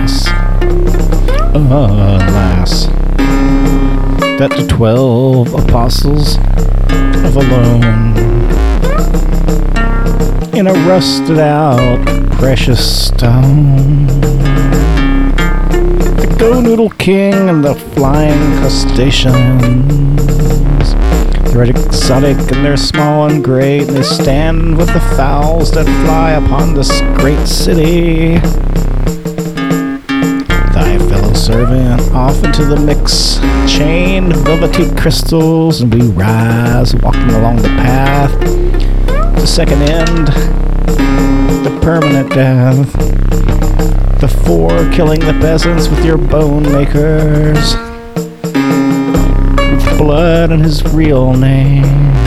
alas, that the 12 apostles of alone in a rusted out precious stone, the Go Noodle King and the Flying Crustaceans, they're exotic and they're small and great, and they stand with the fowls that fly upon this great city. Thy fellow servant off into the mix, chained velvety crystals, and we rise walking along the path. The second end, the permanent death. The 4 killing the peasants with your bone makers, with blood and his real name.